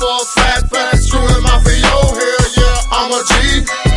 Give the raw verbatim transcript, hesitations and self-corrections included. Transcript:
for a fat, fat, screwing my P O. Hell yeah, I'm a G.